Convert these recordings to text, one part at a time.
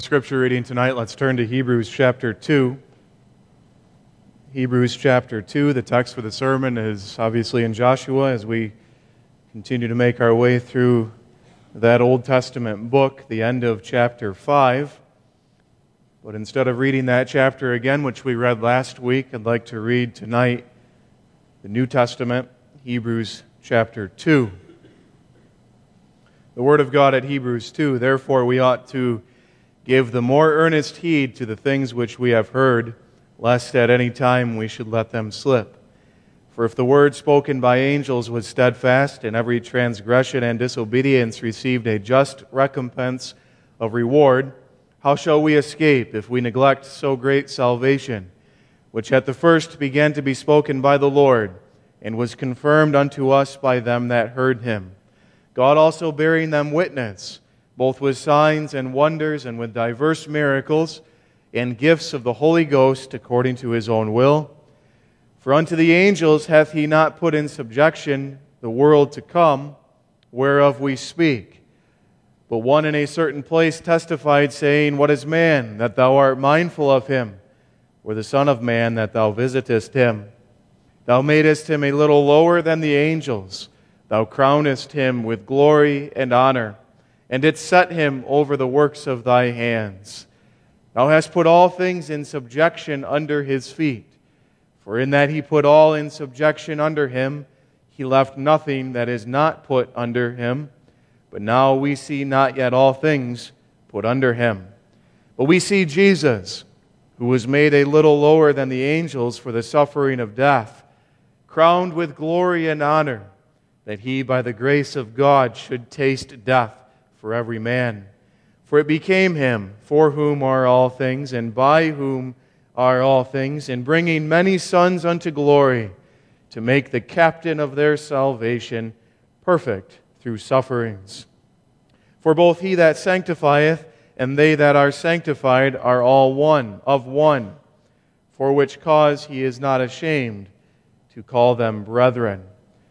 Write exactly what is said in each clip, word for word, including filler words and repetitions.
Scripture reading tonight, let's turn to Hebrews chapter two. Hebrews chapter two, the text for the sermon is obviously in Joshua as we continue to make our way through that Old Testament book, the end of chapter five. But instead of reading that chapter again, which we read last week, I'd like to read tonight the New Testament, Hebrews chapter two. The Word of God at Hebrews two, therefore we ought to give the more earnest heed to the things which we have heard, lest at any time we should let them slip. For if the word spoken by angels was steadfast, and every transgression and disobedience received a just recompense of reward, how shall we escape if we neglect so great salvation, which at the first began to be spoken by the Lord, and was confirmed unto us by them that heard him? God also bearing them witness, both with signs and wonders and with diverse miracles and gifts of the Holy Ghost according to his own will. For unto the angels hath he not put in subjection the world to come, whereof we speak. But one in a certain place testified, saying, What is man, that thou art mindful of him? Or the Son of Man, that thou visitest him? Thou madest him a little lower than the angels. Thou crownest him with glory and honor, and didst set him over the works of thy hands. Thou hast put all things in subjection under his feet. For in that he put all in subjection under him, he left nothing that is not put under him. But now we see not yet all things put under him. But we see Jesus, who was made a little lower than the angels for the suffering of death, crowned with glory and honor, that he by the grace of God should taste death for every man. For it became him, for whom are all things, and by whom are all things, in bringing many sons unto glory, to make the captain of their salvation perfect through sufferings. For both he that sanctifieth and they that are sanctified are all one, of one, for which cause he is not ashamed to call them brethren,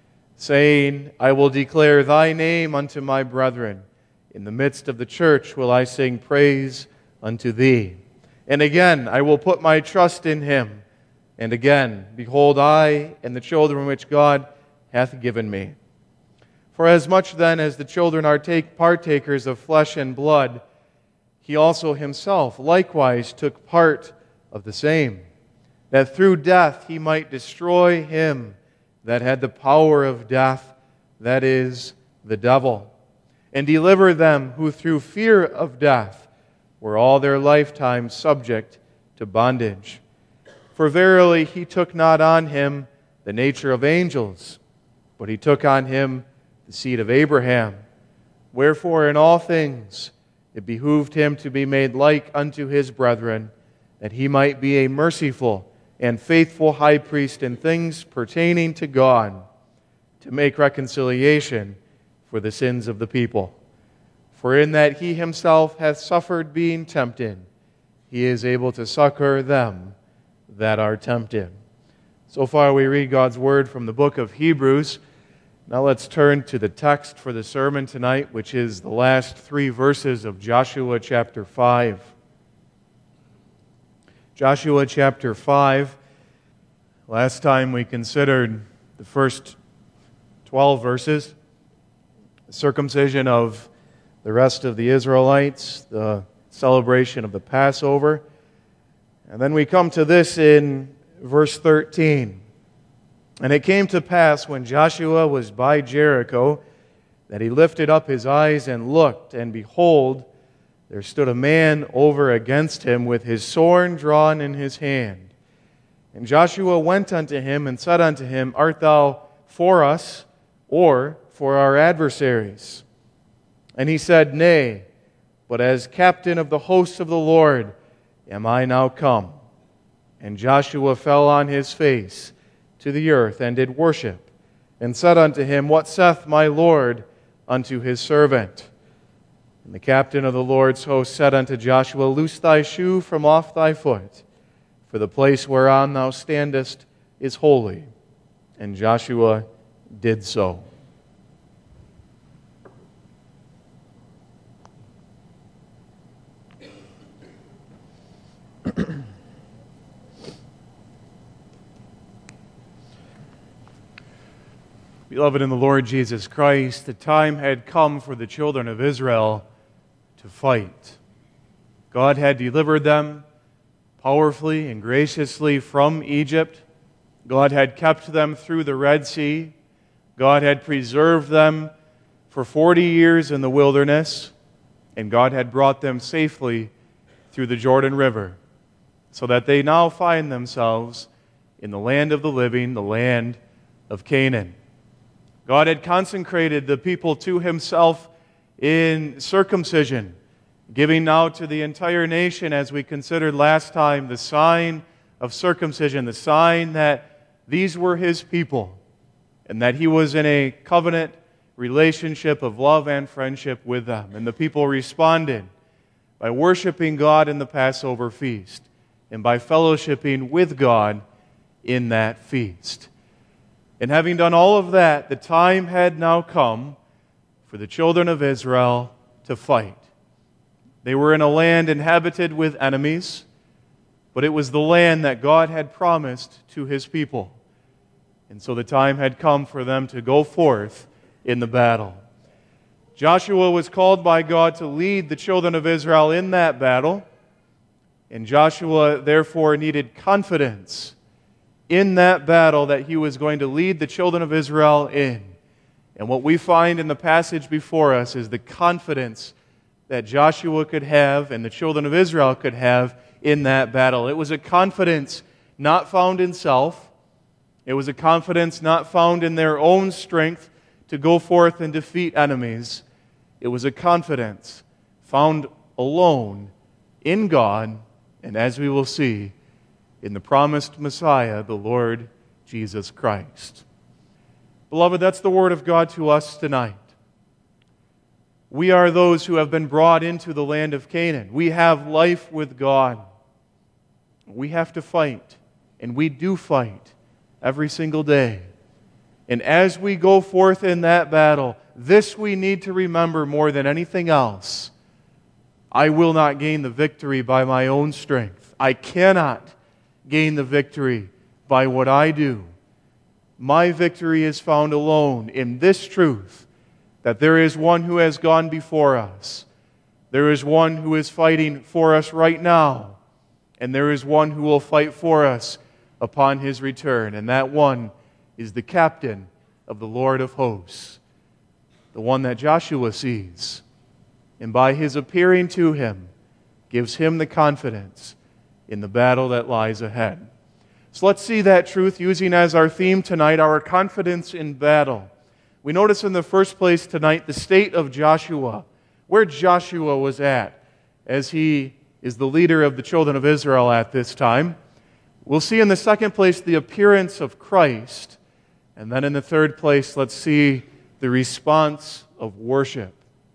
saying, I will declare thy name unto my brethren. In the midst of the church will I sing praise unto thee. And again, I will put my trust in him. And again, behold, I and the children which God hath given me. For as much then as the children are take partakers of flesh and blood, he also himself likewise took part of the same, that through death he might destroy him that had the power of death, that is, the devil, and deliver them who through fear of death were all their lifetime subject to bondage. For verily he took not on him the nature of angels, but he took on him the seed of Abraham. Wherefore in all things it behooved him to be made like unto his brethren, that he might be a merciful and faithful high priest in things pertaining to God, to make reconciliation for the sins of the people. For in that he himself hath suffered being tempted, he is able to succor them that are tempted. So far we read God's word from the book of Hebrews. Now let's turn to the text for the sermon tonight, which is the last three verses of Joshua chapter five. Joshua chapter five. Last time we considered the first twelve verses, the circumcision of the rest of the Israelites, the celebration of the Passover. And then we come to this in verse thirteen. And it came to pass when Joshua was by Jericho that he lifted up his eyes and looked, and behold, there stood a man over against him with his sword drawn in his hand. And Joshua went unto him and said unto him, Art thou for us, or for our adversaries? And he said, Nay, but as captain of the hosts of the Lord am I now come. And Joshua fell on his face to the earth, and did worship, and said unto him, What saith my Lord unto his servant? And the captain of the Lord's host said unto Joshua, Loose thy shoe from off thy foot, for the place whereon thou standest is holy. And Joshua did so. Beloved in the Lord Jesus Christ, the time had come for the children of Israel to fight. God had delivered them powerfully and graciously from Egypt. God had kept them through the Red Sea. God had preserved them for forty years in the wilderness, and God had brought them safely through the Jordan River, so that they now find themselves in the land of the living, the land of Canaan. God had consecrated the people to Himself in circumcision, giving now to the entire nation, as we considered last time, the sign of circumcision, the sign that these were His people, and that He was in a covenant relationship of love and friendship with them. And the people responded by worshiping God in the Passover feast and by fellowshipping with God in that feast. And having done all of that, the time had now come for the children of Israel to fight. They were in a land inhabited with enemies, but it was the land that God had promised to His people. And so the time had come for them to go forth in the battle. Joshua was called by God to lead the children of Israel in that battle, and Joshua therefore needed confidence in that battle that he was going to lead the children of Israel in. And what we find in the passage before us is the confidence that Joshua could have and the children of Israel could have in that battle. It was a confidence not found in self. It was a confidence not found in their own strength to go forth and defeat enemies. It was a confidence found alone in God, and as we will see, in the promised Messiah, the Lord Jesus Christ. Beloved, that's the word of God to us tonight. We are those who have been brought into the land of Canaan. We have life with God. We have to fight, and we do fight every single day. And as we go forth in that battle, this we need to remember more than anything else. I will not gain the victory by my own strength. I cannot gain the victory by what I do. My victory is found alone in this truth, that there is one who has gone before us. There is one who is fighting for us right now. And there is one who will fight for us upon His return. And that one is the captain of the Lord of hosts, the one that Joshua sees, and by his appearing to him, gives him the confidence in the battle that lies ahead. So let's see that truth using as our theme tonight, our confidence in battle. We notice in the first place tonight the state of Joshua, where Joshua was at as he is the leader of the children of Israel at this time. We'll see in the second place the appearance of Christ. And then in the third place, let's see the response of worship.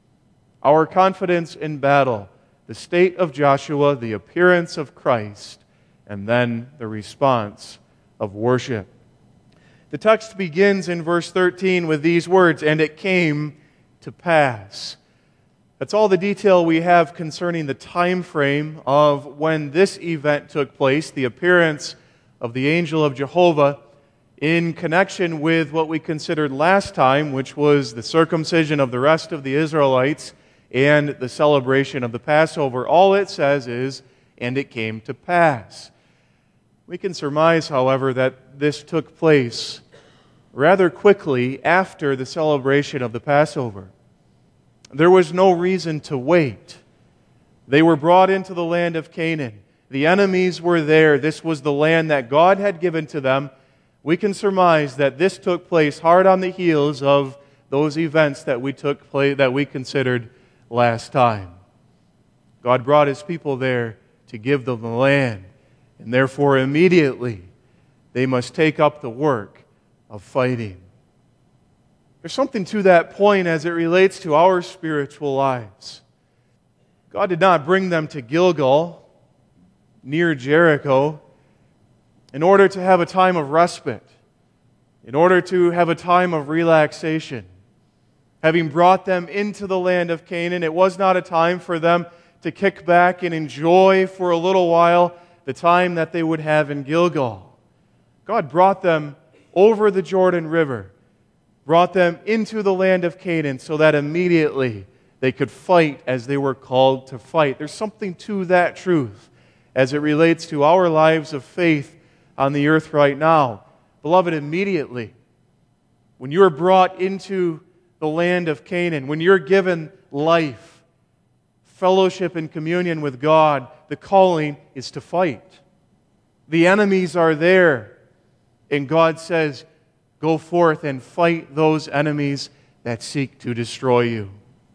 Our confidence in battle, the state of Joshua, the appearance of Christ, and then the response of worship. The text begins in verse thirteen with these words, "And it came to pass." That's all the detail we have concerning the time frame of when this event took place, the appearance of the angel of Jehovah in connection with what we considered last time, which was the circumcision of the rest of the Israelites and the celebration of the Passover. All it says is, "And it came to pass." We can surmise, however, that this took place rather quickly after the celebration of the Passover. There was no reason to wait. They were brought into the land of Canaan. The enemies were there. This was the land that God had given to them. We can surmise that this took place hard on the heels of those events that we took place, that we considered last time. God brought His people there to give them the land, and therefore immediately they must take up the work of fighting. There's something to that point as it relates to our spiritual lives. God did not bring them to Gilgal, near Jericho, in order to have a time of respite, in order to have a time of relaxation. Having brought them into the land of Canaan, it was not a time for them to kick back and enjoy for a little while the time that they would have in Gilgal. God brought them over the Jordan River, brought them into the land of Canaan so that immediately they could fight as they were called to fight. There's something to that truth as it relates to our lives of faith on the earth right now. Beloved, immediately, when you are brought into the land of Canaan, when you're given life, fellowship, and communion with God, the calling is to fight. The enemies are there, and God says, go forth and fight those enemies that seek to destroy you.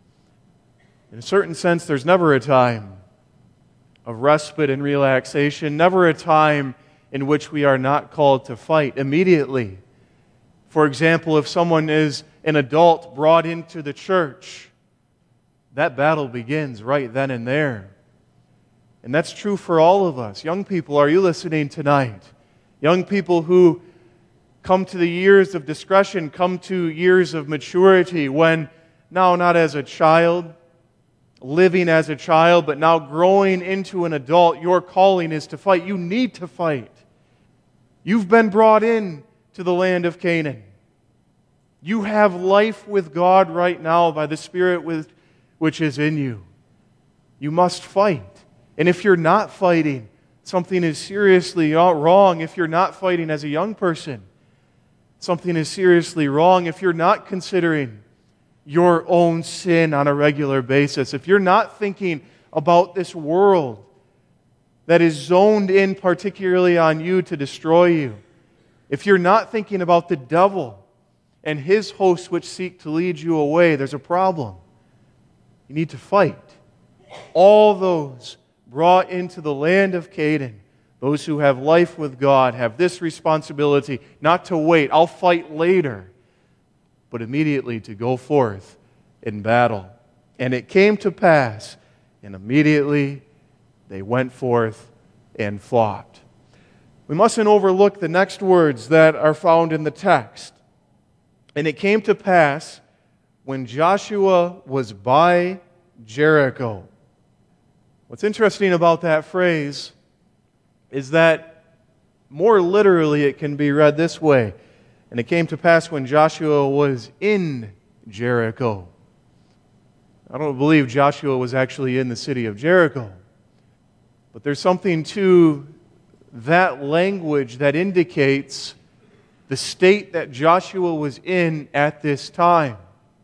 In a certain sense, there's never a time of respite and relaxation, never a time in which we are not called to fight immediately. For example, if someone is an adult brought into the church, that battle begins right then and there. And that's true for all of us. Young people, are you listening tonight? Young people who come to the years of discretion, come to years of maturity, when now not as a child, living as a child, but now growing into an adult, your calling is to fight. You need to fight. You've been brought in to the land of Canaan. You have life with God right now by the Spirit with, which is in you. You must fight. And if you're not fighting, something is seriously wrong. If you're not fighting as a young person, something is seriously wrong. If you're not considering your own sin on a regular basis, if you're not thinking about this world that is zoned in particularly on you to destroy you, if you're not thinking about the devil and his hosts which seek to lead you away, there's a problem. You need to fight. All those brought into the land of Canaan, those who have life with God, have this responsibility not to wait, I'll fight later, but immediately to go forth in battle. And it came to pass, and immediately they went forth and fought. We mustn't overlook the next words that are found in the text. And it came to pass when Joshua was by Jericho. What's interesting about that phrase is that more literally it can be read this way. And it came to pass when Joshua was in Jericho. I don't believe Joshua was actually in the city of Jericho. But there's something to that language that indicates the state that Joshua was in at this time.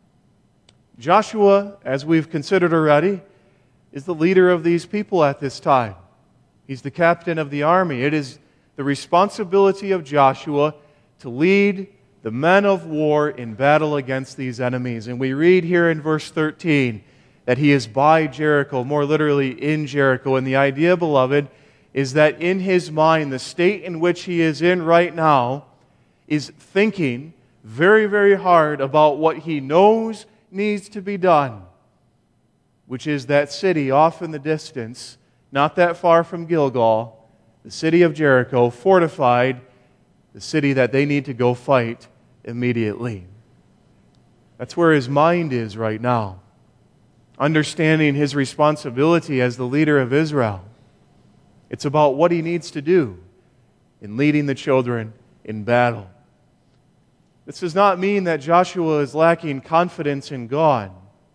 Joshua, as we've considered already, is the leader of these people at this time. He's the captain of the army. It is the responsibility of Joshua to lead the men of war in battle against these enemies. And we read here in verse thirteen that he is by Jericho, more literally in Jericho. And the idea, beloved, is that in his mind, the state in which he is in right now is thinking very, very hard about what he knows needs to be done, which is that city off in the distance, not that far from Gilgal, the city of Jericho, fortified, the city that they need to go fight immediately. That's where his mind is right now, understanding his responsibility as the leader of Israel. It's about what he needs to do in leading the children in battle. This does not mean that Joshua is lacking confidence in God,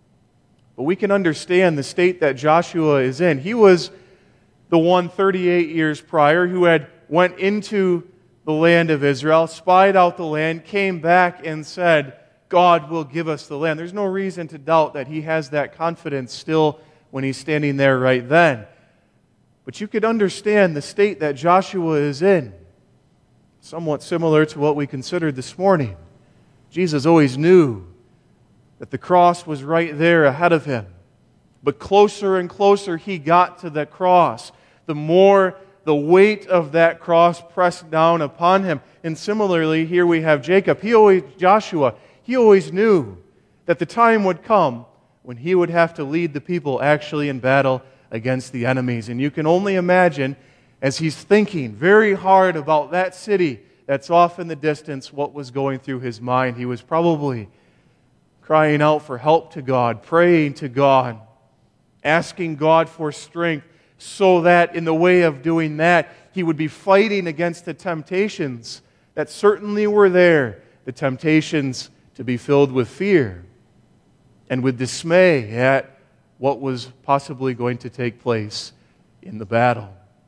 but we can understand the state that Joshua is in. He was the one thirty-eight years prior who had went into the land of Israel, spied out the land, came back and said, God will give us the land. There's no reason to doubt that he has that confidence still when he's standing there right then. But you could understand the state that Joshua is in, somewhat similar to what we considered this morning. Jesus always knew that the cross was right there ahead of him. But closer and closer he got to the cross, the more the weight of that cross pressed down upon him. And similarly, here we have Jacob. He always, Joshua, he always knew that the time would come when he would have to lead the people actually in battle against the enemies. And you can only imagine, as he's thinking very hard about that city that's off in the distance, what was going through his mind. He was probably crying out for help to God, praying to God, asking God for strength, so that in the way of doing that, he would be fighting against the temptations that certainly were there, the temptations to be filled with fear and with dismay at what was possibly going to take place in the battle.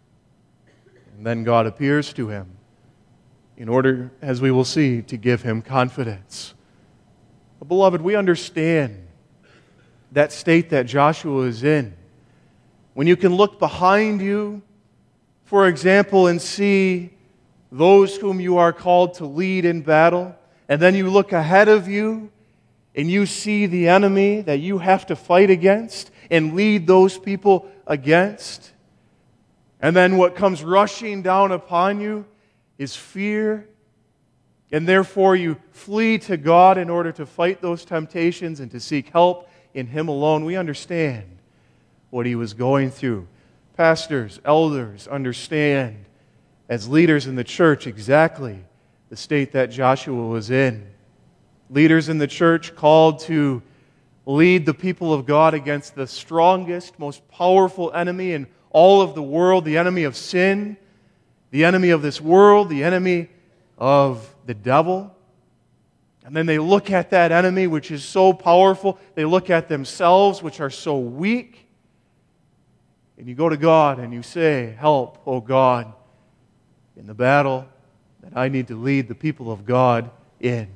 And then God appears to him in order, as we will see, to give him confidence. But beloved, we understand that state that Joshua is in. When you can look behind you, for example, and see those whom you are called to lead in battle, and then you look ahead of you and you see the enemy that you have to fight against and lead those people against, and then what comes rushing down upon you is fear, and therefore you flee to God in order to fight those temptations and to seek help in Him alone. We understand what he was going through. Pastors, elders understand as leaders in the church exactly the state that Joshua was in. Leaders in the church called to lead the people of God against the strongest, most powerful enemy in all of the world, the enemy of sin, the enemy of this world, the enemy of the devil. And then they look at that enemy which is so powerful. They look at themselves which are so weak. And you go to God and you say, "Help, O God, in the battle that I need to lead the people of God in."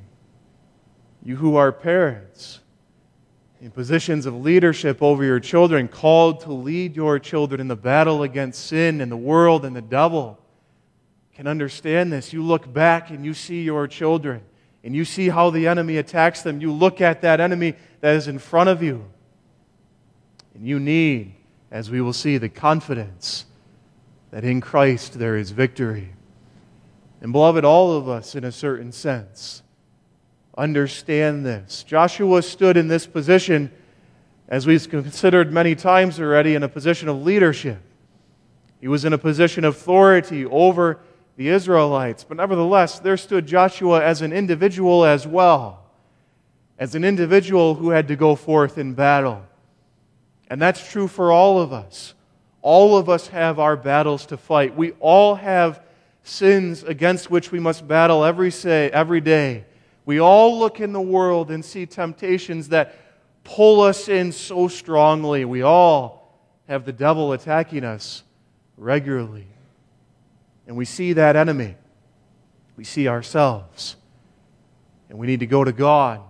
You who are parents, in positions of leadership over your children, called to lead your children in the battle against sin and the world and the devil, can understand this. You look back and you see your children, and you see how the enemy attacks them. You look at that enemy that is in front of you, and you need, as we will see, the confidence that in Christ there is victory. And beloved, all of us, in a certain sense, understand this. Joshua stood in this position, as we've considered many times already, in a position of leadership. He was in a position of authority over the Israelites. But nevertheless, there stood Joshua as an individual as well, as an individual who had to go forth in battle. And that's true for all of us. All of us have our battles to fight. We all have sins against which we must battle every say, every day. We all look in the world and see temptations that pull us in so strongly. We all have the devil attacking us regularly. And we see that enemy. We see ourselves. And we need to go to God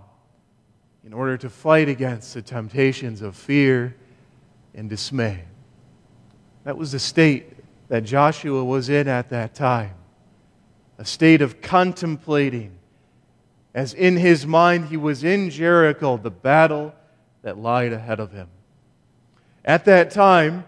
in order to fight against the temptations of fear and dismay. That was the state that Joshua was in at that time. A state of contemplating, as in his mind he was in Jericho, the battle that lied ahead of him. At that time,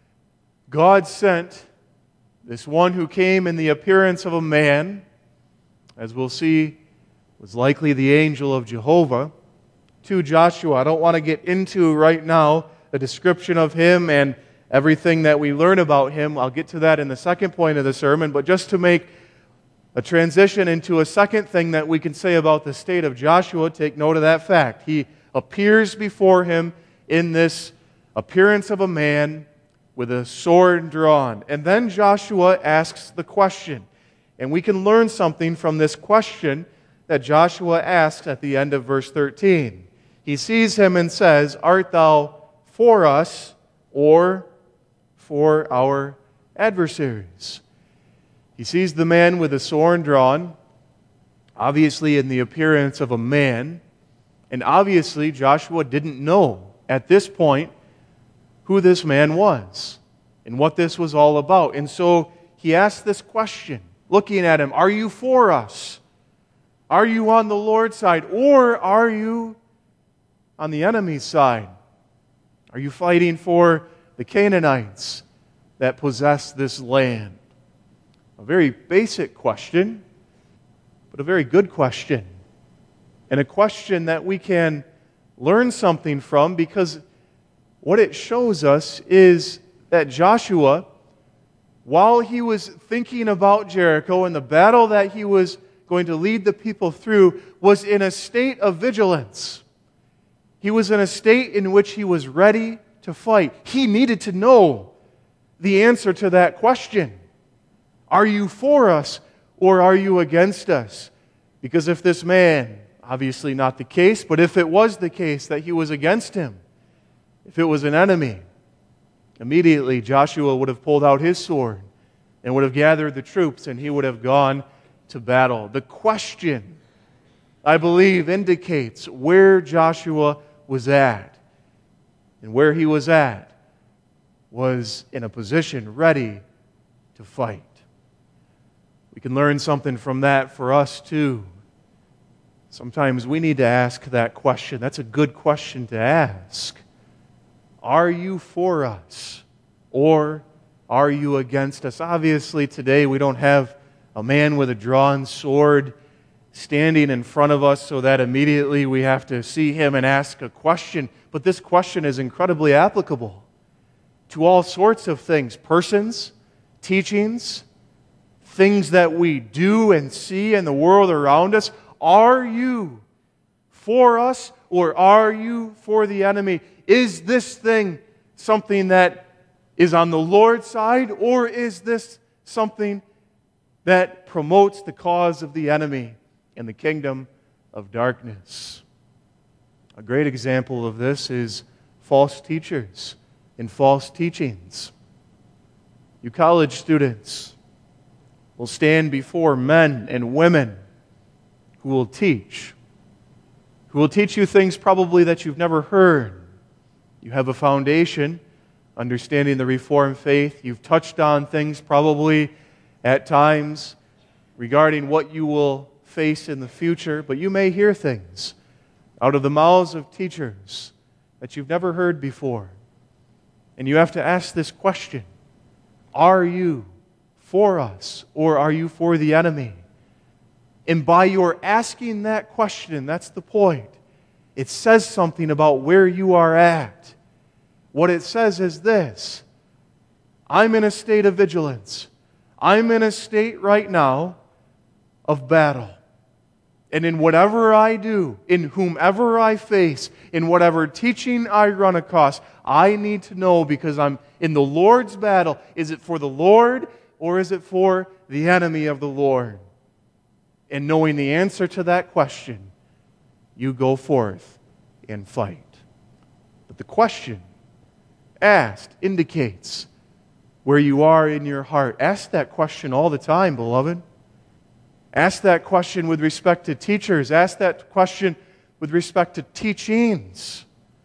God sent this one who came in the appearance of a man, as we'll see, was likely the angel of Jehovah, to Joshua. I don't want to get into right now a description of him and everything that we learn about him. I'll get to that in the second point of the sermon, but just to make a transition into a second thing that we can say about the state of Joshua, take note of that fact. He appears before him in this appearance of a man with a sword drawn. And then Joshua asks the question. And we can learn something from this question that Joshua asks at the end of verse thirteen. He sees him and says, "Art thou for us or for our adversaries?" He sees the man with a sword drawn, obviously in the appearance of a man, and obviously Joshua didn't know at this point who this man was and what this was all about. And so he asked this question, looking at him, "Are you for us? Are you on the Lord's side? Or are you on the enemy's side? Are you fighting for the Canaanites that possess this land?" A very basic question, but a very good question. And a question that we can learn something from, because what it shows us is that Joshua, while he was thinking about Jericho and the battle that he was going to lead the people through, was in a state of vigilance. He was in a state in which he was ready to fight. He needed to know the answer to that question. Are you for us or are you against us? Because if this man, obviously not the case, but if it was the case that he was against him, if it was an enemy, immediately Joshua would have pulled out his sword and would have gathered the troops and he would have gone to battle. The question, I believe, indicates where Joshua was at. And where he was at was in a position ready to fight. We can learn something from that for us too. Sometimes we need to ask that question. That's a good question to ask. Are you for us or are you against us? Obviously today we don't have a man with a drawn sword standing in front of us so that immediately we have to see him and ask a question. But this question is incredibly applicable to all sorts of things, persons, teachings, things that we do and see in the world around us. Are you for us or are you for the enemy? Is this thing something that is on the Lord's side or is this something that promotes the cause of the enemy and the kingdom of darkness? A great example of this is false teachers and false teachings. You college students will stand before men and women who will teach, who will teach you things probably that you've never heard. You have a foundation, understanding the Reformed faith. You've touched on things probably at times regarding what you will face in the future, but you may hear things out of the mouths of teachers that you've never heard before. And you have to ask this question: are you for us or are you for the enemy? And by your asking that question, that's the point, it says something about where you are at. What it says is this: I'm in a state of vigilance. I'm in a state right now of battle. And in whatever I do, in whomever I face, in whatever teaching I run across, I need to know, because I'm in the Lord's battle, is it for the Lord or is it for the enemy of the Lord? And knowing the answer to that question, you go forth and fight. But the question asked indicates where you are in your heart. Ask that question all the time, beloved. Ask that question with respect to teachers. Ask that question with respect to teachings.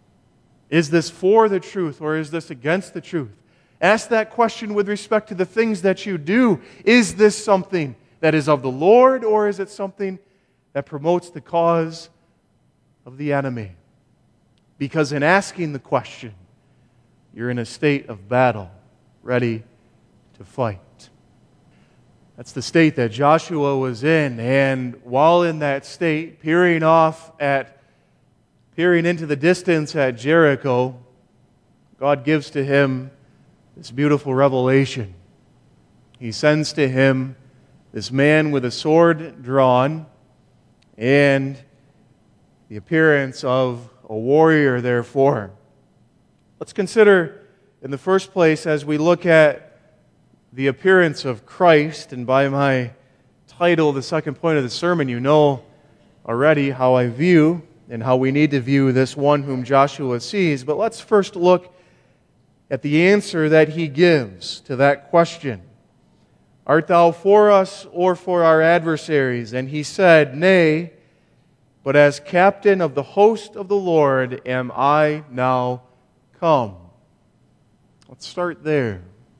Is this for the truth or is this against the truth? Ask that question with respect to the things that you do. Is this something that is of the Lord or is it something that promotes the cause of the enemy? Because in asking the question, you're in a state of battle, ready to fight. That's the state that Joshua was in, and while in that state, peering off at, peering into the distance at Jericho, God gives to him this beautiful revelation. He sends to him this man with a sword drawn and the appearance of a warrior, therefore. Let's consider, in the first place, as we look at the appearance of Christ, and by my title, the second point of the sermon, you know already how I view and how we need to view this one whom Joshua sees. But let's first look at the answer that he gives to that question. Art thou for us or for our adversaries? And he said, Nay, but as captain of the host of the Lord am I now come. Let's start there.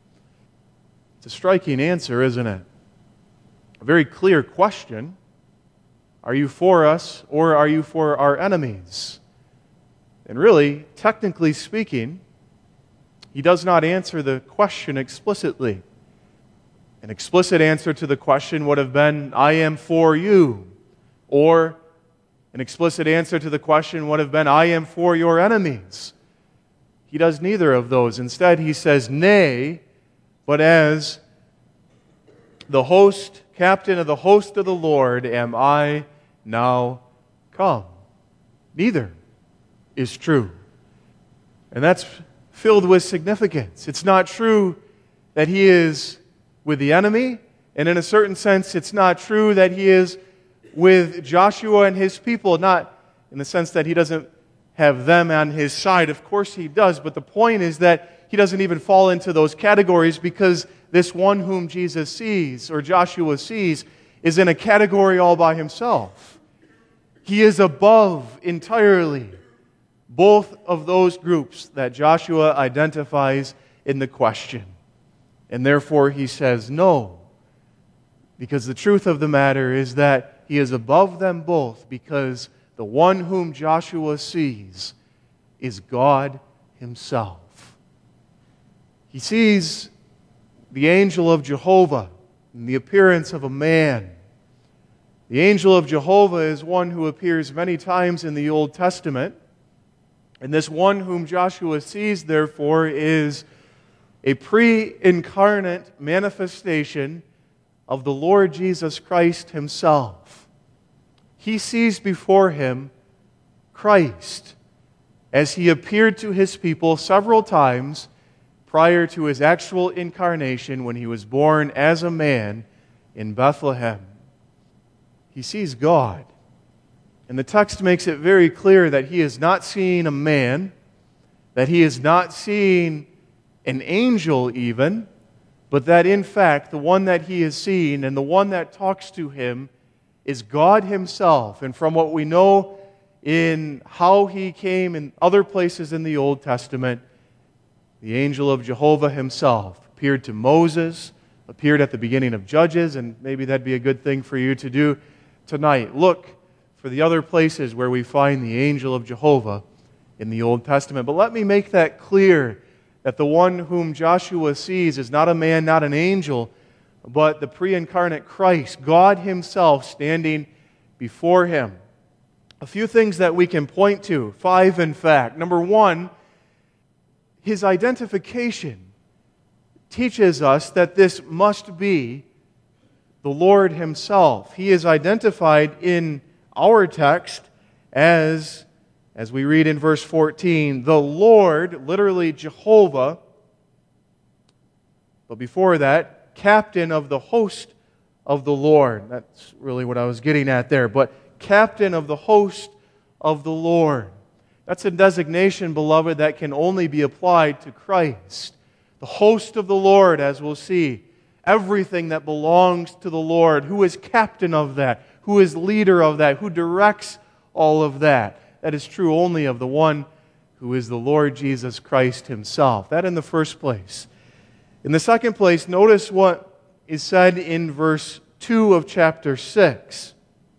It's a striking answer, isn't it? A very clear question. Are you for us or are you for our enemies? And really, technically speaking, he does not answer the question explicitly. An explicit answer to the question would have been, I am for you. Or an explicit answer to the question would have been, I am for your enemies. He does neither of those. Instead, he says, Nay, but as the host, captain of the host of the Lord, am I now come. Neither is true. And that's filled with significance. It's not true that he is with the enemy, and in a certain sense, it's not true that he is with Joshua and his people, not in the sense that he doesn't have them on his side. Of course he does, but the point is that he doesn't even fall into those categories, because this one whom Jesus sees, or Joshua sees, is in a category all by himself. He is above entirely both of those groups that Joshua identifies in the question. And therefore he says no, because the truth of the matter is that he is above them both, because the one whom Joshua sees is God himself. He sees the angel of Jehovah in the appearance of a man. The angel of Jehovah is one who appears many times in the Old Testament. And this one whom Joshua sees, therefore, is a pre-incarnate manifestation of the Lord Jesus Christ himself. He sees before him Christ as he appeared to his people several times prior to his actual incarnation when he was born as a man in Bethlehem. He sees God. And the text makes it very clear that he is not seeing a man, that he is not seeing an angel even, but that in fact the one that he is seeing and the one that talks to him is God himself. And from what we know in how he came in other places in the Old Testament, the angel of Jehovah himself appeared to Moses, appeared at the beginning of Judges, and maybe that'd be a good thing for you to do tonight. Look for the other places where we find the angel of Jehovah in the Old Testament. But let me make that clear, that the one whom Joshua sees is not a man, not an angel, but the pre-incarnate Christ, God himself standing before him. A few things that we can point to, five in fact. Number one, his identification teaches us that this must be the Lord himself. He is identified in our text as, as we read in verse fourteen, the Lord, literally Jehovah, but before that, captain of the host of the Lord. That's really what I was getting at there. But captain of the host of the Lord. That's a designation, beloved, that can only be applied to Christ. The host of the Lord, as we'll see. Everything that belongs to the Lord. Who is captain of that? Who is leader of that? Who directs all of that? That is true only of the one who is the Lord Jesus Christ himself. That in the first place. In the second place, notice what is said in verse two of chapter six.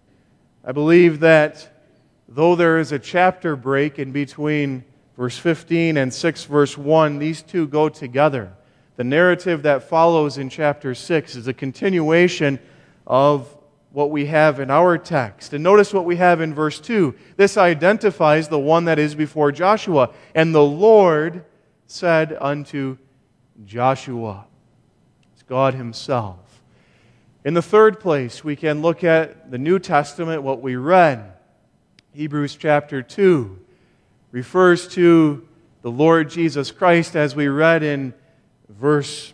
I believe that though there is a chapter break in between verse fifteen and six verse one, these two go together. The narrative that follows in chapter six is a continuation of what we have in our text. And notice what we have in verse two. This identifies the one that is before Joshua. And the Lord said unto Joshua. It's God himself. In the third place, we can look at the New Testament, what we read. Hebrews chapter two refers to the Lord Jesus Christ, as we read in verse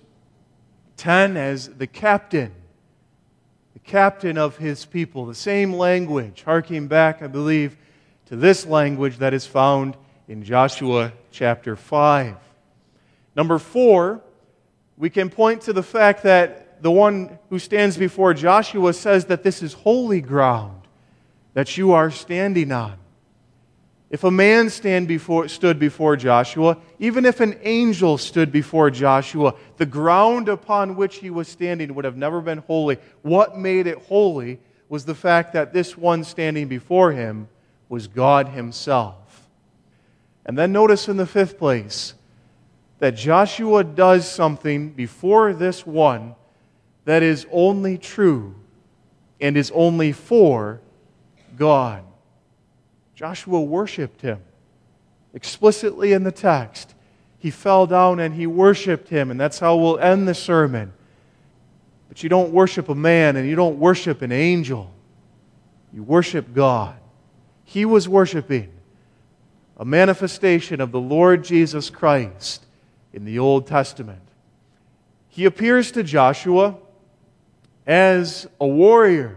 ten, as the captain, the captain of his people. The same language, harking back, I believe, to this language that is found in Joshua chapter five. Number four, we can point to the fact that the one who stands before Joshua says that this is holy ground that you are standing on. If a man stand before, stood before Joshua, even if an angel stood before Joshua, the ground upon which he was standing would have never been holy. What made it holy was the fact that this one standing before him was God himself. And then notice in the fifth place that Joshua does something before this one that is only true and is only for God. Joshua worshipped him. Explicitly in the text, he fell down and he worshipped him, and that's how we'll end the sermon. But you don't worship a man and you don't worship an angel. You worship God. He was worshiping a manifestation of the Lord Jesus Christ in the Old Testament. he appears to Joshua as a warrior.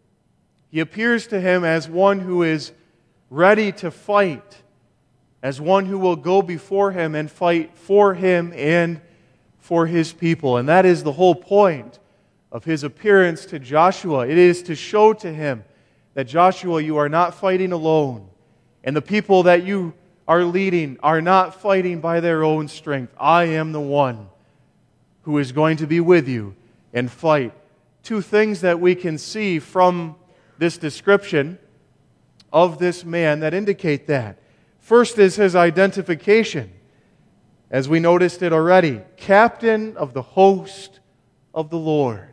He appears to him as one who is ready to fight, as one who will go before him and fight for him and for his people. And that is the whole point of his appearance to Joshua. It is to show to him that, Joshua, you are not fighting alone, and the people that you are leading are not fighting by their own strength. I am the one who is going to be with you and fight. Two things that we can see from this description of this man that indicate that. First is his identification, as we noticed it already. Captain of the host of the Lord.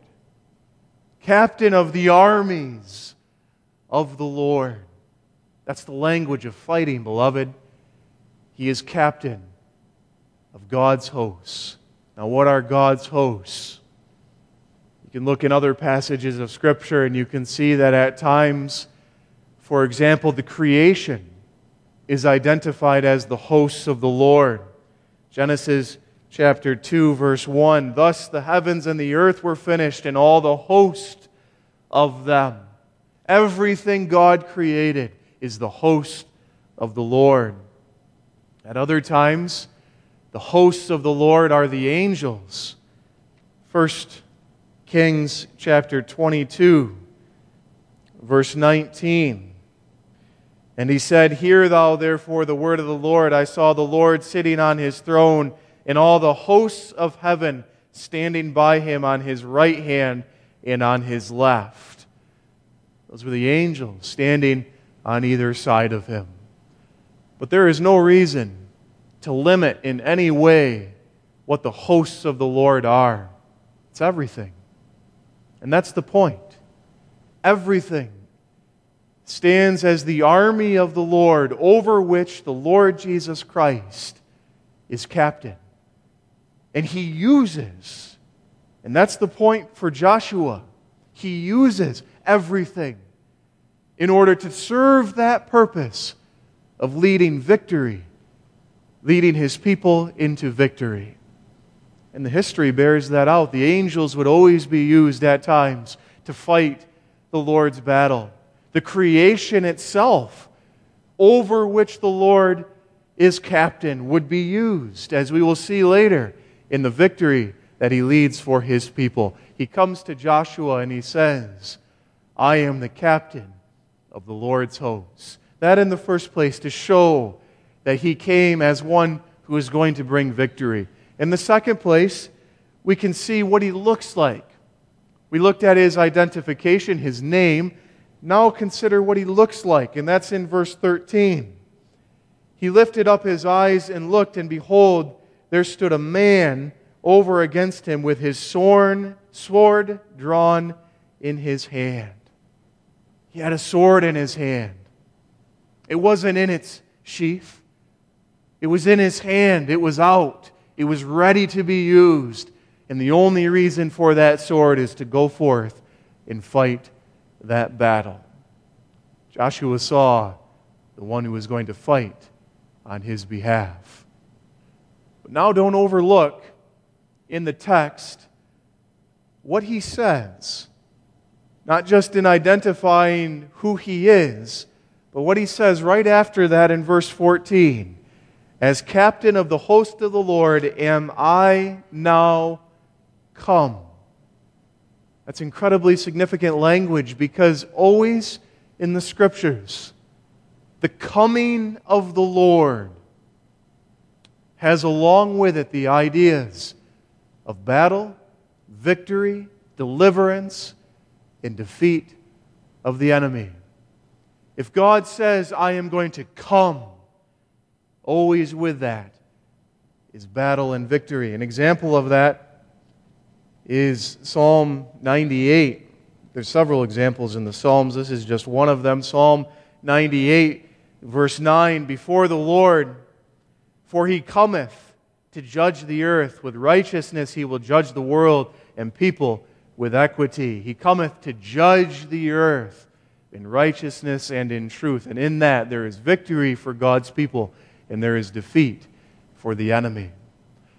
Captain of the armies of the Lord. That's the language of fighting, beloved. He is captain of God's hosts. Now, what are God's hosts? You can look in other passages of Scripture and you can see that at times, for example, the creation is identified as the hosts of the Lord. Genesis chapter two, verse one, thus the heavens and the earth were finished, and all the host of them. Everything God created is the host of the Lord. At other times, the hosts of the Lord are the angels. First Kings chapter twenty-two, verse nineteen. And he said, hear thou therefore the word of the Lord. I saw the Lord sitting on his throne, and all the hosts of heaven standing by him on his right hand and on his left. Those were the angels standing on either side of him. But there is no reason to limit in any way what the hosts of the Lord are. It's everything. And that's the point. Everything stands as the army of the Lord, over which the Lord Jesus Christ is captain. And he uses, and that's the point for Joshua, he uses everything in order to serve that purpose of leading victory, leading his people into victory. And the history bears that out. The angels would always be used at times to fight the Lord's battle. The creation itself, over which the Lord is captain, would be used, as we will see later, in the victory that he leads for his people. He comes to Joshua and he says, I am the captain of the Lord's hosts. That in the first place to show that he came as one who is going to bring victory. In the second place, we can see what he looks like. We looked at his identification, his name. Now consider what he looks like, and that's in verse thirteen. He lifted up his eyes and looked, and behold, there stood a man over against him with his sword, sword drawn in his hand. He had a sword in his hand. It wasn't in its sheath. It was in his hand. It was out. It was ready to be used. And the only reason for that sword is to go forth and fight that battle. Joshua saw the one who was going to fight on his behalf. But now don't overlook in the text what he says. Not just in identifying who he is, but what he says right after that in verse fourteen. As captain of the host of the Lord am I now come. That's incredibly significant language, because always in the Scriptures, the coming of the Lord has along with it the ideas of battle, victory, deliverance, and defeat of the enemy. If God says, I am going to come, always with that is battle and victory. An example of that is Psalm ninety-eight. There's several examples in the Psalms. This is just one of them. Psalm ninety-eight, verse nine, before the Lord, for he cometh to judge the earth. With righteousness he will judge the world and people with equity. He cometh to judge the earth in righteousness and in truth. And in that there is victory for God's people, and there is defeat for the enemy.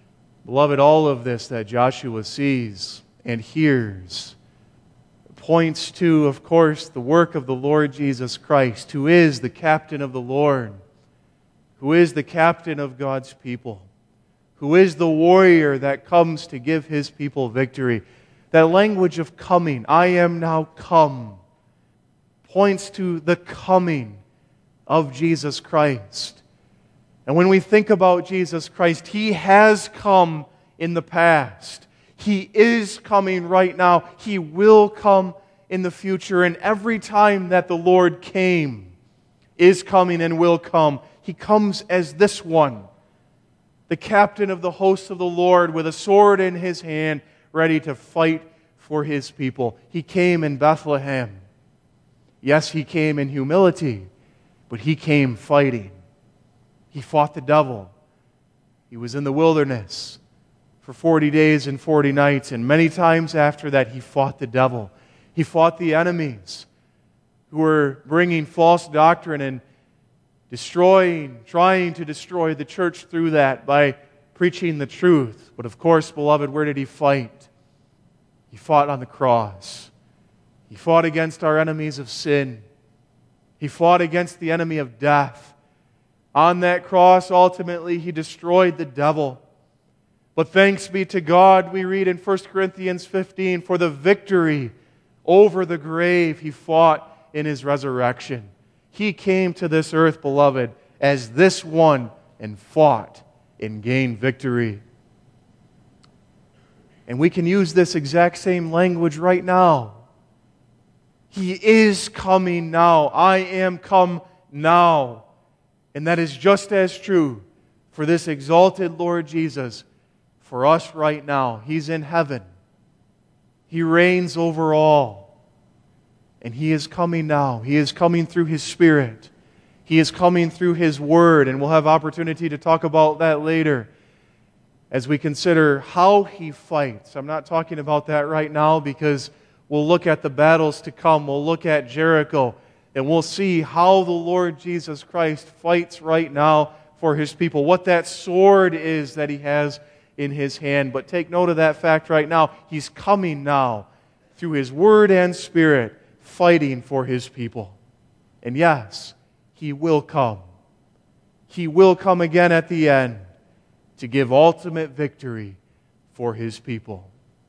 Beloved, all of this that Joshua sees and hears points to, of course, the work of the Lord Jesus Christ, who is the captain of the Lord, who is the captain of God's people, who is the warrior that comes to give His people victory. That language of coming, I am now come, points to the coming of Jesus Christ. And when we think about Jesus Christ, He has come in the past. He is coming right now. He will come in the future. And every time that the Lord came, is coming, and will come, He comes as this one, the captain of the hosts of the Lord, with a sword in His hand, ready to fight for His people. He came in Bethlehem. Yes, He came in humility, but He came fighting. He fought the devil. He was in the wilderness for forty days and forty nights, and many times after that He fought the devil. He fought the enemies who were bringing false doctrine and destroying, trying to destroy the church through that by preaching the truth. But of course, beloved, where did He fight? He fought on the cross. He fought against our enemies of sin. He fought against the enemy of death. On that cross, ultimately, He destroyed the devil. But thanks be to God, we read in First Corinthians fifteen, for the victory over the grave He fought in His resurrection. He came to this earth, beloved, as this one and fought and gained victory. And we can use this exact same language right now. He is coming now. I am come now. And that is just as true for this exalted Lord Jesus for us right now. He's in heaven. He reigns over all. And He is coming now. He is coming through His Spirit. He is coming through His Word. And we'll have opportunity to talk about that later as we consider how He fights. I'm not talking about that right now because we'll look at the battles to come. We'll look at Jericho. And we'll see how the Lord Jesus Christ fights right now for His people. What that sword is that He has in His hand. But take note of that fact right now. He's coming now through His Word and Spirit, fighting for His people. And yes, He will come. He will come again at the end to give ultimate victory for His people.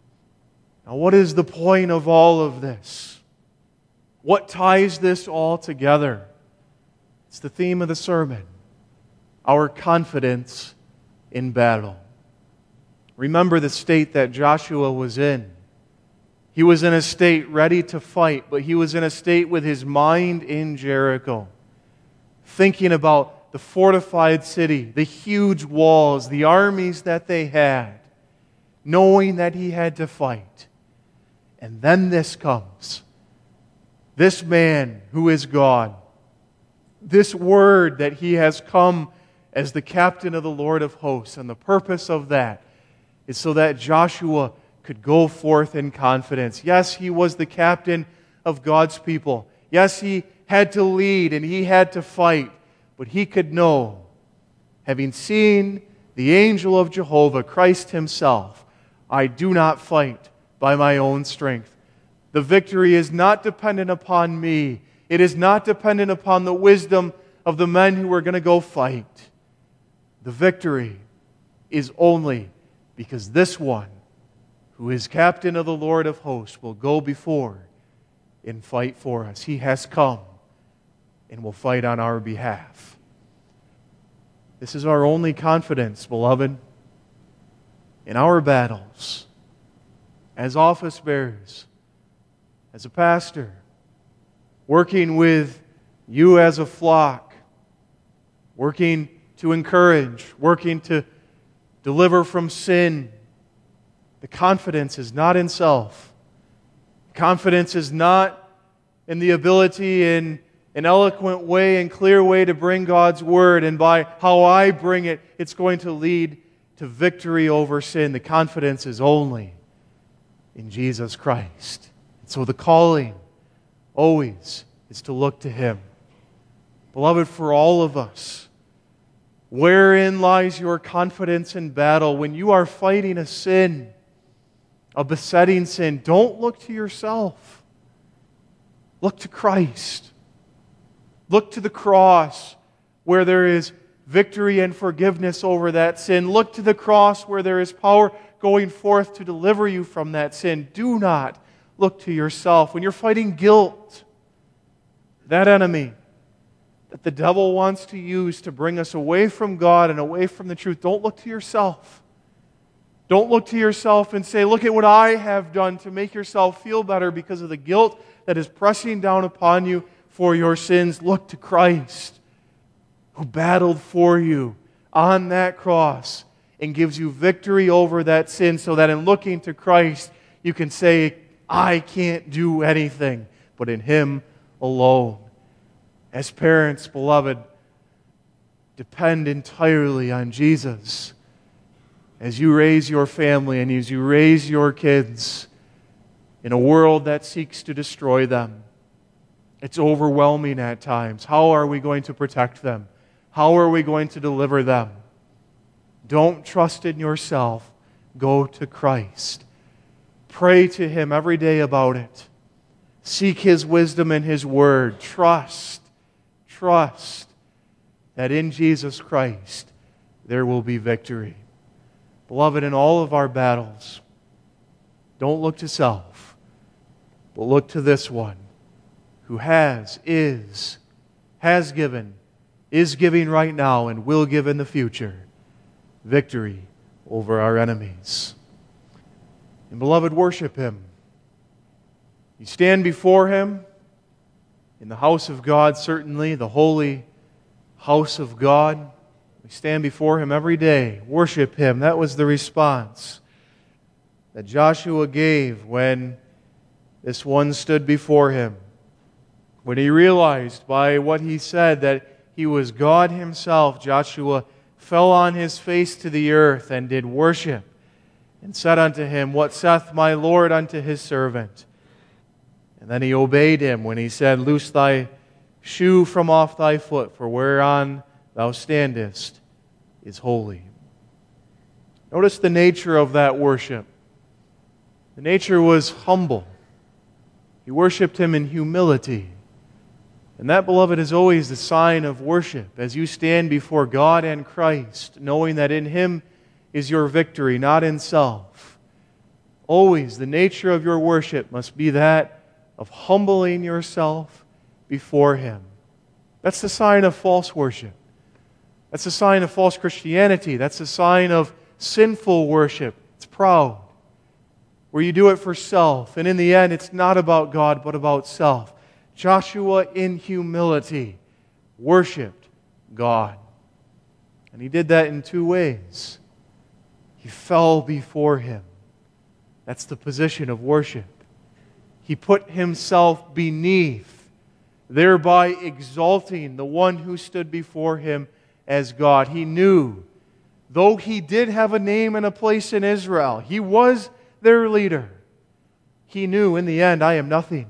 Now, what is the point of all of this? What ties this all together? It's the theme of the sermon. Our confidence in battle. Remember the state that Joshua was in. He was in a state ready to fight, but he was in a state with his mind in Jericho, thinking about the fortified city, the huge walls, the armies that they had, knowing that he had to fight. And then this comes. This man who is God, this word that He has come as the captain of the Lord of hosts, and the purpose of that is so that Joshua could go forth in confidence. Yes, he was the captain of God's people. Yes, he had to lead and he had to fight, but he could know, having seen the angel of Jehovah, Christ Himself, I do not fight by my own strength. The victory is not dependent upon me. It is not dependent upon the wisdom of the men who are going to go fight. The victory is only because this one, who is captain of the Lord of hosts, will go before and fight for us. He has come and will fight on our behalf. This is our only confidence, beloved, in our battles as office bearers, as a pastor, working with you as a flock, working to encourage, working to deliver from sin. The confidence is not in self. Confidence is not in the ability in an eloquent way and clear way to bring God's Word, and by how I bring it, it's going to lead to victory over sin. The confidence is only in Jesus Christ. So the calling always is to look to Him. Beloved, for all of us, Wherein lies your confidence in battle? When you are fighting a sin, a besetting sin, don't look to yourself. Look to Christ. Look to the cross where there is victory and forgiveness over that sin. Look to the cross where there is power going forth to deliver you from that sin. Do not look to yourself. When you're fighting guilt, that enemy that the devil wants to use to bring us away from God and away from the truth, don't look to yourself. Don't look to yourself and say, look at what I have done, to make yourself feel better because of the guilt that is pressing down upon you for your sins. Look to Christ, who battled for you on that cross and gives you victory over that sin, so that in looking to Christ, you can say, I can't do anything but in Him alone. As parents, beloved, depend entirely on Jesus as you raise your family and as you raise your kids in a world that seeks to destroy them. It's overwhelming at times. How are we going to protect them? How are we going to deliver them? Don't trust in yourself. Go to Christ. Pray to Him every day about it. Seek His wisdom and His Word. Trust, trust that in Jesus Christ there will be victory. Beloved, in all of our battles, don't look to self, but look to this one who has, is, has given, is giving right now, and will give in the future victory over our enemies. And beloved, worship Him. You stand before Him in the house of God, certainly, the holy house of God. We stand before Him every day. Worship Him. That was the response that Joshua gave when this one stood before him. When he realized by what he said that he was God Himself, Joshua fell on his face to the earth and did worship, and said unto him, What saith my Lord unto His servant? And then he obeyed him when he said, Loose thy shoe from off thy foot, for whereon thou standest is holy. Notice the nature of that worship. The nature was humble. He worshipped Him in humility. And that, beloved, is always the sign of worship, as you stand before God and Christ, knowing that in Him is your victory, not in self. Always the nature of your worship must be that of humbling yourself before Him. That's the sign of false worship. That's the sign of false Christianity. That's the sign of sinful worship. It's proud, where you do it for self, and in the end it's not about God but about self. Joshua, in humility, worshipped God. And he did that in two ways. He fell before Him. That's the position of worship. He put himself beneath, thereby exalting the one who stood before him as God. He knew, though he did have a name and a place in Israel, he was their leader. He knew, in the end, I am nothing,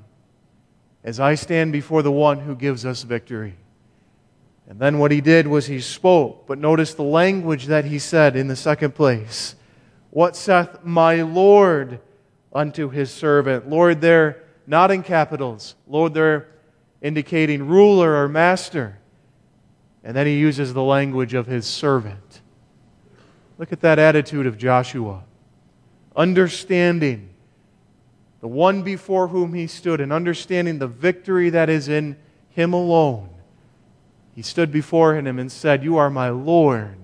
as I stand before the one who gives us victory. And then what he did was he spoke. But notice the language that he said in the second place. What saith my Lord unto His servant? Lord there, not in capitals. Lord there indicating ruler or master. And then he uses the language of His servant. Look at that attitude of Joshua. Understanding the one before whom he stood, and understanding the victory that is in Him alone. He stood before Him and said, You are my Lord.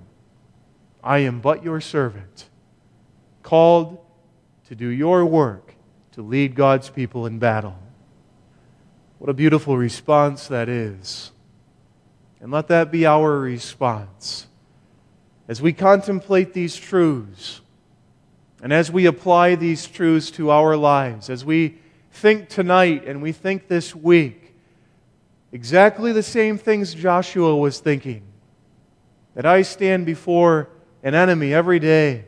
I am but your servant, called to do your work, to lead God's people in battle. What a beautiful response that is. And let that be our response. As we contemplate these truths, and as we apply these truths to our lives, as we think tonight and we think this week, exactly the same things Joshua was thinking, that I stand before an enemy every day,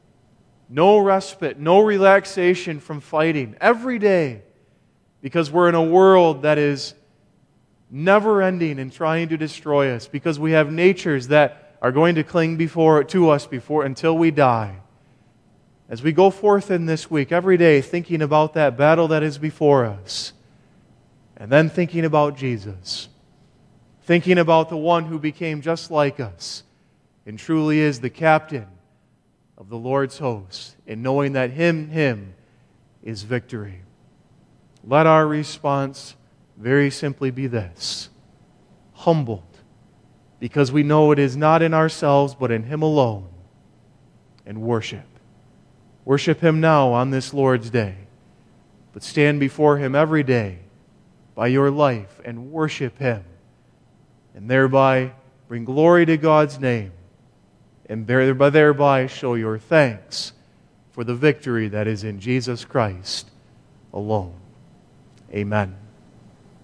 no respite, no relaxation from fighting, every day, because we're in a world that is never ending and trying to destroy us, because we have natures that are going to cling before to us before until we die. As we go forth in this week, every day thinking about that battle that is before us, and then thinking about Jesus, thinking about the one who became just like us and truly is the captain of the Lord's host, and knowing that Him, Him is victory. Let our response very simply be this: humbled, because we know it is not in ourselves but in Him alone, and worship. Worship Him now on this Lord's Day, but stand before Him every day by your life and worship Him, and thereby bring glory to God's name, and thereby show your thanks for the victory that is in Jesus Christ alone. Amen.